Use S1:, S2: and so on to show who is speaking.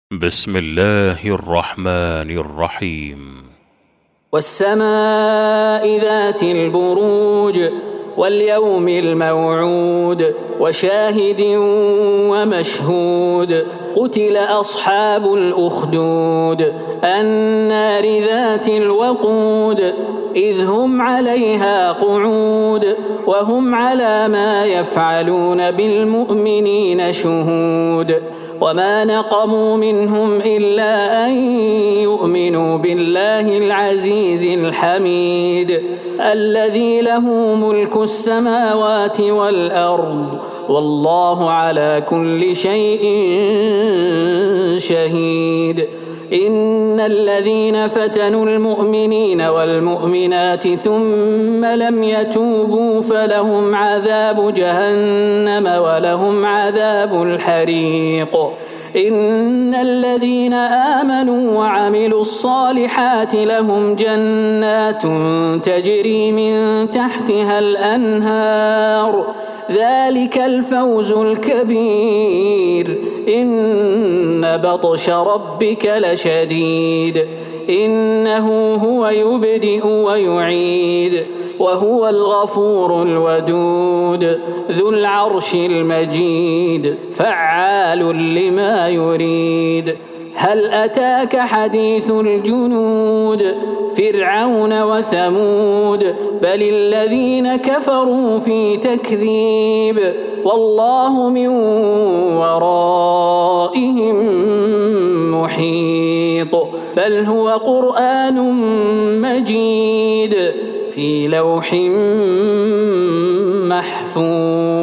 S1: بسم الله الرحمن الرحيم.
S2: والسماء ذات البروج واليوم الموعود وشاهد ومشهود قتل أصحاب الأخدود النار ذات الوقود إذ هم عليها قعود وهم على ما يفعلون بالمؤمنين شهود وما نقموا منهم إلا أن يؤمنوا بالله العزيز الحميد الذي له ملك السماوات والأرض والله على كل شيء شهيد. إن الذين فتنوا المؤمنين والمؤمنات ثم لم يتوبوا فلهم عذاب جهنم ولهم عذاب الحريق. إن الذين آمنوا وعملوا الصالحات لهم جنات تجري من تحتها الأنهار ذلك الفوز الكبير. إن بطش ربك لشديد إنه هو يبدئ ويعيد وهو الغفور الودود ذو العرش المجيد فعال لما يريد. هل أتاك حديث الجنود فرعون وثمود بل الذين كفروا في تكذيب والله من ورائهم محيط. بل هو قرآن مجيد في لوح محفوظ.